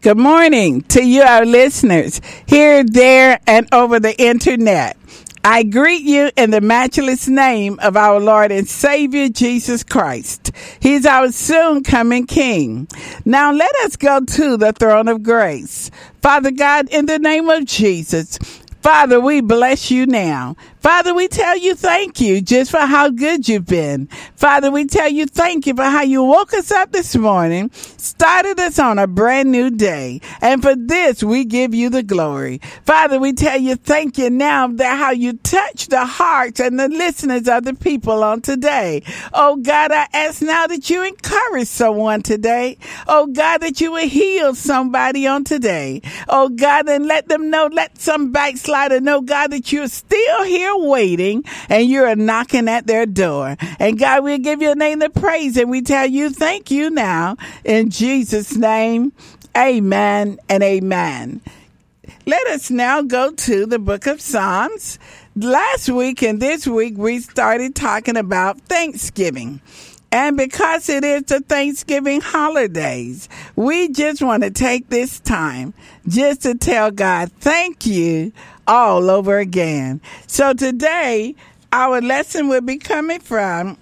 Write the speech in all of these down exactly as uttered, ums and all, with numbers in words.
Good morning to you, our listeners, here, there, and over the internet. I greet you in the matchless name of our Lord and Savior, Jesus Christ. He's our soon coming King. Now let us go to the throne of grace. Father God, in the name of Jesus, Father, we bless you now. Father, we tell you thank you just for how good you've been. Father, we tell you thank you for how you woke us up this morning, started us on a brand new day. And for this, we give you the glory. Father, we tell you thank you now that how you touch the hearts and the listeners of the people on today. Oh God, I ask now that you encourage someone today. Oh God, that you will heal somebody on today. Oh God, and let them know, let some backslider know, God, that you're still here waiting and you're knocking at their door. And God, we'll give your name the praise and we tell you thank you now in Jesus' name. Amen and amen. Let us now go to the book of Psalms. Last week and this week we started talking about Thanksgiving. And because it is the Thanksgiving holidays, we just want to take this time just to tell God thank you all over again. So today, our lesson will be coming from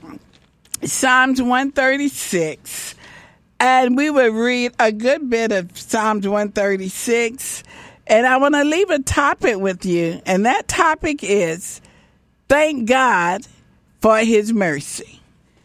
Psalms one thirty-six. And we will read a good bit of Psalms one thirty-six. And I want to leave a topic with you. And that topic is, thank God for his mercy.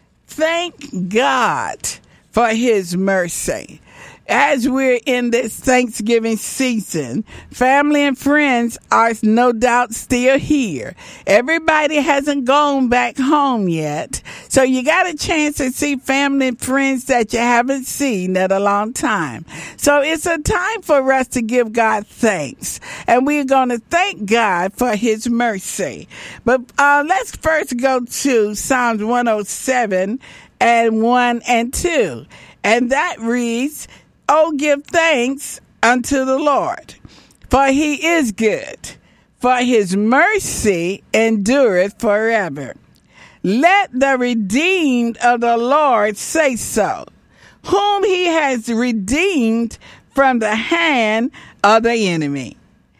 Thank God for his mercy. As we're in this Thanksgiving season, family and friends are no doubt still here. Everybody hasn't gone back home yet. So you got a chance to see family and friends that you haven't seen in a long time. So it's a time for us to give God thanks. And we're going to thank God for his mercy. But uh, let's first go to Psalms one oh seven and one and two. And that reads, Oh, give thanks unto the Lord, for he is good, for his mercy endureth forever. Let the redeemed of the Lord say so, whom he has redeemed from the hand of the enemy.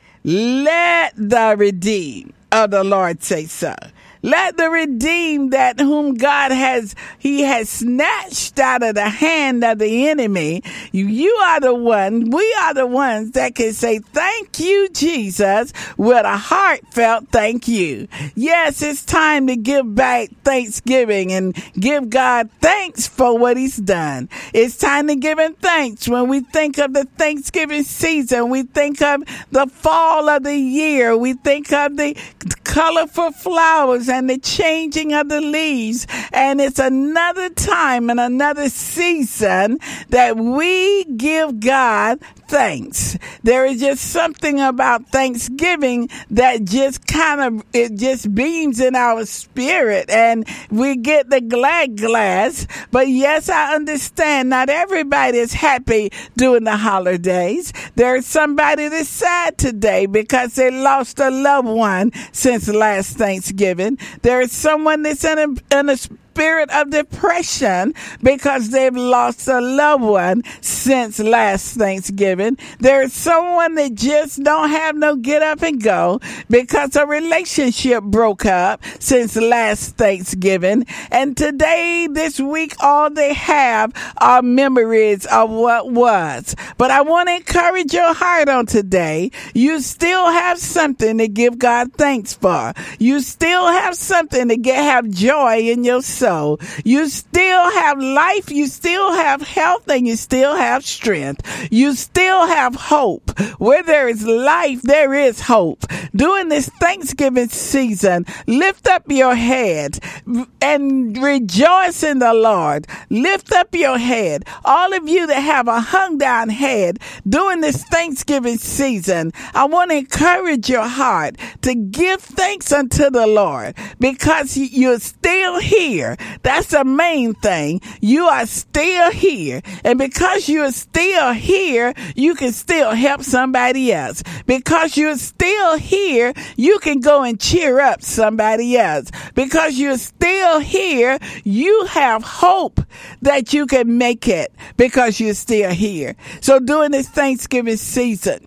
Let the redeemed of the Lord say so. Let the redeemed that whom God has, he has snatched out of the hand of the enemy. You, you are the one, we are the ones that can say, thank you, Jesus, with a heartfelt thank you. Yes, it's time to give back thanksgiving and give God thanks for what he's done. It's time to give him thanks when we think of the Thanksgiving season. We think of the fall of the year. We think of the colorful flowers and the changing of the leaves. And it's another time and another season that we give God thanks. There is just something about Thanksgiving that just kind of, it just beams in our spirit and we get the glad glass. But yes, I understand not everybody is happy during the holidays. There's somebody that's sad today because they lost a loved one since last Thanksgiving. There is someone that's in a, in a spirit of depression because they've lost a loved one since last Thanksgiving. There's someone that just don't have no get up and go because a relationship broke up since last Thanksgiving. And today, this week, all they have are memories of what was. But I want to encourage your heart on today. You still have something to give God thanks for. You still have something to get have joy in your soul. You still have life, you still have health, and you still have strength. You still have hope. Where there is life, there is hope. During this Thanksgiving season, lift up your head and rejoice in the Lord. Lift up your head. All of you that have a hung down head during this Thanksgiving season, I want to encourage your heart to give thanks unto the Lord because you're still here. here. That's the main thing. You are still here. And because you're still here, you can still help somebody else. Because you're still here, you can go and cheer up somebody else. Because you're still here, you have hope that you can make it because you're still here. So during this Thanksgiving season,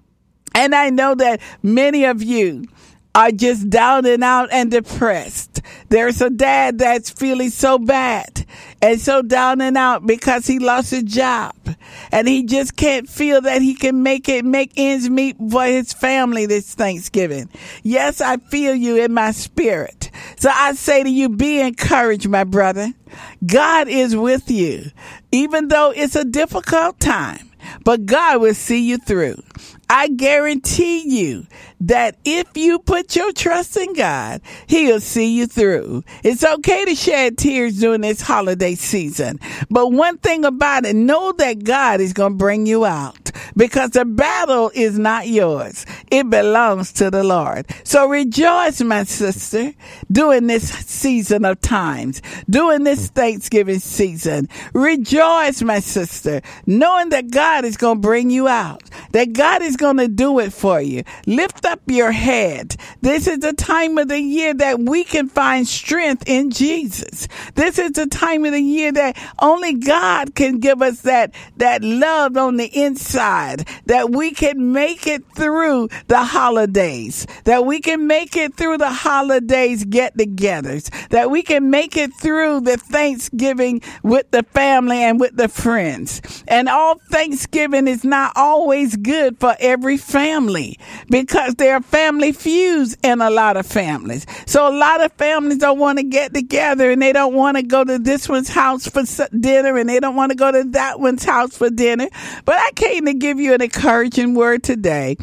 and I know that many of you are just down and out and depressed. There's a dad that's feeling so bad and so down and out because he lost his job and he just can't feel that he can make it, make ends meet for his family this Thanksgiving. Yes, I feel you in my spirit. So I say to you, be encouraged, my brother. God is with you, even though it's a difficult time, but God will see you through. I guarantee you that if you put your trust in God, He'll see you through. It's okay to shed tears during this holiday season. But one thing about it, know that God is going to bring you out because the battle is not yours. It belongs to the Lord. So rejoice, my sister, during this season of times, during this Thanksgiving season. Rejoice, my sister, knowing that God is going to bring you out, that God is going to do it for you. Lift up your head. This is the time of the year that we can find strength in Jesus. This is the time of the year that only God can give us that, that love on the inside, that we can make it through the holidays, that we can make it through the holidays get-togethers, that we can make it through the Thanksgiving with the family and with the friends. And all Thanksgiving is not always good for every family because there are family feuds in a lot of families. So a lot of families don't want to get together and they don't want to go to this one's house for dinner and they don't want to go to that one's house for dinner. But I came to give you an encouraging word today.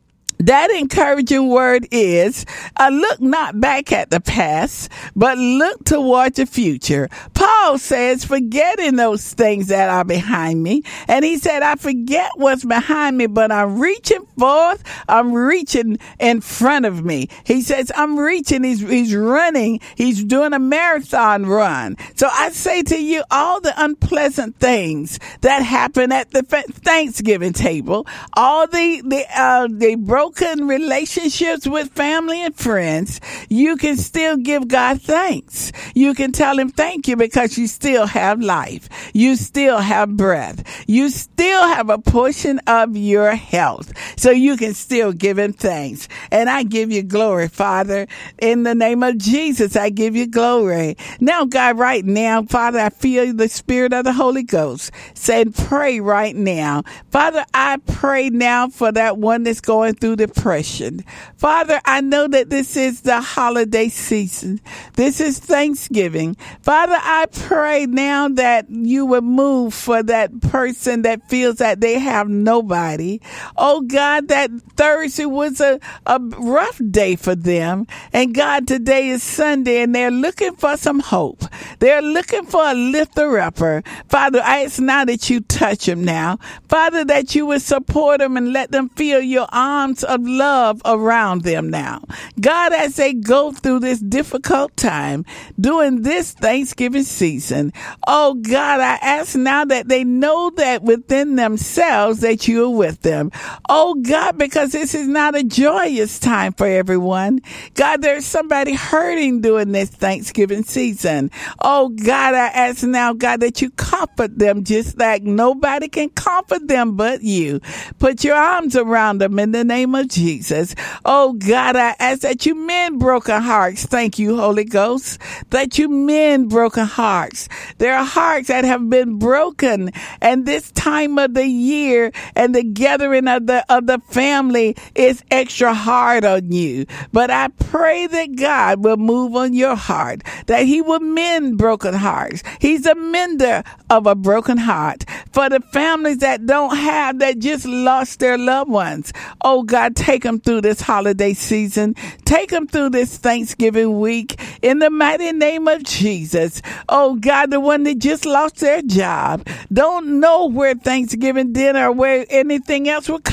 That encouraging word is, uh, look not back at the past, but look toward the future. Paul says, forgetting those things that are behind me. And he said, I forget what's behind me, but I'm reaching forth. I'm reaching in front of me. He says, I'm reaching. He's, he's running. He's doing a marathon run. So I say to you, all the unpleasant things that happen at the Thanksgiving table, all the, the, uh, the broken broken relationships with family and friends, you can still give God thanks. You can tell Him thank you because you still have life. You still have breath. You still have a portion of your health. So you can still give Him thanks. And I give you glory, Father. In the name of Jesus, I give you glory. Now, God, right now, Father, I feel the Spirit of the Holy Ghost saying, pray right now. Father, I pray now for that one that's going through depression. Father, I know that this is the holiday season. This is Thanksgiving. Father, I pray now that you would move for that person that feels that they have nobody. Oh God, that Thursday was a, a rough day for them. And God, today is Sunday and they're looking for some hope. They're looking for a lifter-upper. Father, I ask now that you touch them now. Father, that you would support them and let them feel your arms of love around them now. God, as they go through this difficult time during this Thanksgiving season, oh God, I ask now that they know that within themselves that you are with them. Oh God, because this is not a joyous time for everyone. God, there's somebody hurting during this Thanksgiving season. Oh God, I ask now, God, that you comfort them just like nobody can comfort them but you. Put your arms around them in the name of Jesus. Oh God, I ask that you mend broken hearts. Thank you, Holy Ghost, that you mend broken hearts. There are hearts that have been broken, and this time of the year and the gathering of the of the family is extra hard on you. But I pray that God will move on your heart, that He will mend broken hearts. He's a mender of a broken heart. For the families that don't have, that just lost their loved ones, oh God, take them through this holiday season. Take them through this Thanksgiving week in the mighty name of Jesus. Oh God, the one that just lost their job, don't know where Thanksgiving dinner or where anything else will coming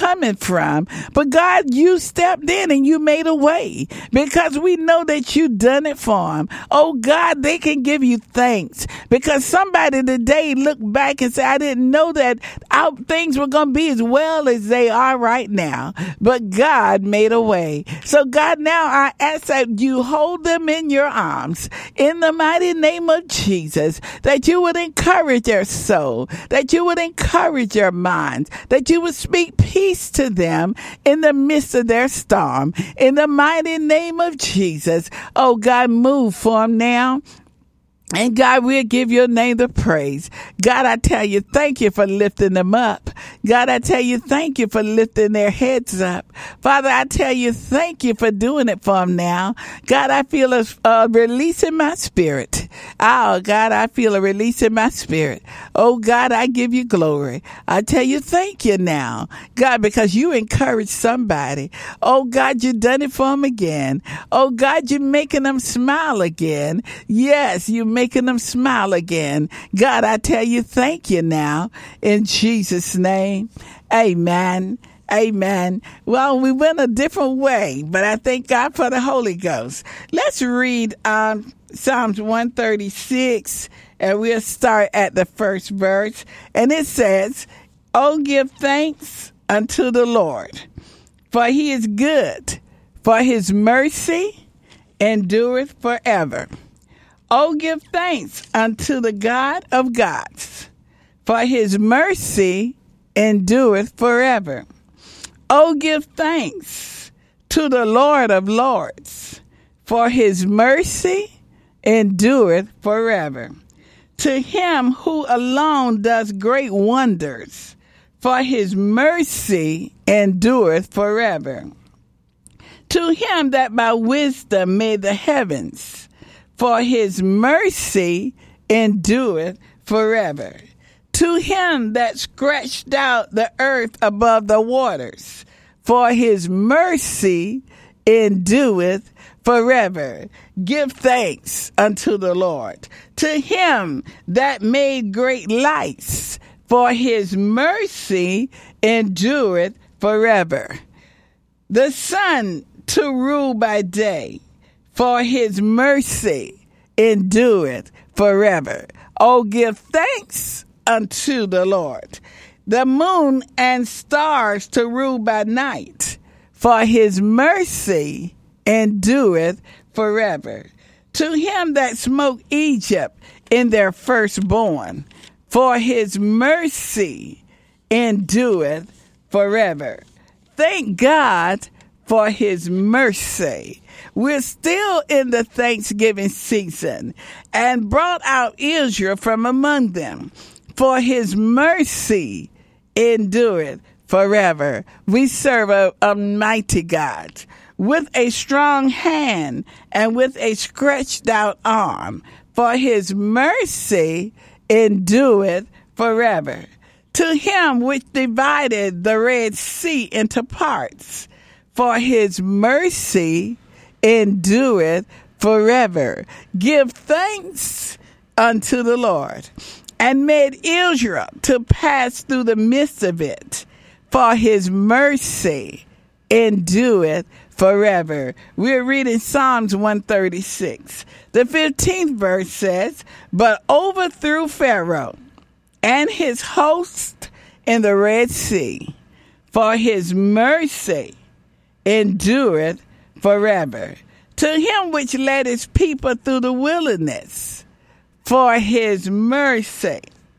from. But God, you stepped in and you made a way because we know that you done it for them. Oh God, they can give you thanks because somebody today look back and say, I didn't know that our things were going to be as well as they are right now. But God made a way. So God, now I ask that you hold them in your arms in the mighty name of Jesus, that you would encourage their soul, that you would encourage their minds, that you would speak peace to them in the midst of their storm. In the mighty name of Jesus, oh God, move for them now. And God, we'll give your name the praise. God, I tell you, thank you for lifting them up. God, I tell you, thank you for lifting their heads up. Father, I tell you, thank you for doing it for them now. God, I feel a uh, release in my spirit. Oh, God, I feel a release in my spirit. Oh, God, I give you glory. I tell you, thank you now. God, because you encourage somebody. Oh, God, you done it for them again. Oh, God, you're making them smile again. Yes, you making them smile again. God, I tell you, thank you now. In Jesus' name, amen. Amen. Well, we went a different way, but I thank God for the Holy Ghost. Let's read um, Psalms one thirty-six, and we'll start at the first verse. And it says, Oh, give thanks unto the Lord, for he is good, for his mercy endureth forever. Oh, give thanks unto the God of gods, for his mercy endureth forever. Oh, give thanks to the Lord of lords, for his mercy endureth forever. To him who alone does great wonders, for his mercy endureth forever. To him that by wisdom made the heavens, for his mercy endureth forever. To him that stretched out the earth above the waters, for his mercy endureth forever. Give thanks unto the Lord. To him that made great lights, for his mercy endureth forever. The sun to rule by day, for his mercy endureth forever. Oh, give thanks unto the Lord. The moon and stars to rule by night, for his mercy endureth forever. To him that smote Egypt in their firstborn, for his mercy endureth forever. Thank God for his mercy. We're still in the Thanksgiving season, and brought out Israel from among them, for his mercy endureth forever. We serve a, a mighty God, with a strong hand and with a stretched out arm, for his mercy endureth forever. To him which divided the Red Sea into parts, for his mercy endureth forever. Give thanks unto the Lord, and made Israel to pass through the midst of it, for his mercy endureth forever. We're reading Psalms one thirty-six. The fifteenth verse says, But overthrew Pharaoh and his host in the Red Sea, for his mercy endureth forever. To him which led his people through the wilderness, for his mercy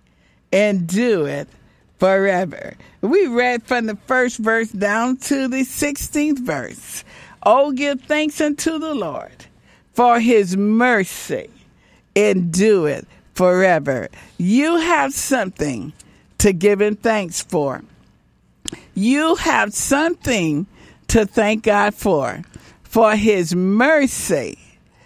endureth forever. We read from the first verse down to the sixteenth verse. Oh, give thanks unto the Lord, for his mercy endureth forever. You have something to give him thanks for. You have something to thank God for, for his mercy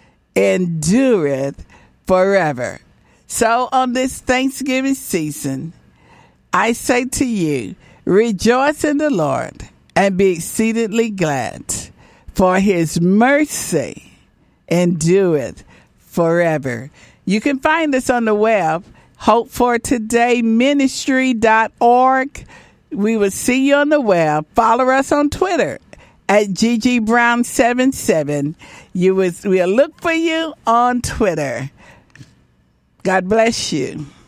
endureth forever. So on this Thanksgiving season, I say to you, rejoice in the Lord and be exceedingly glad, for his mercy endureth forever. You can find us on the web, hope for today ministry dot org. We will see you on the web. Follow us on Twitter at G G Brown seven seven. You will, we'll look for you on Twitter. God bless you.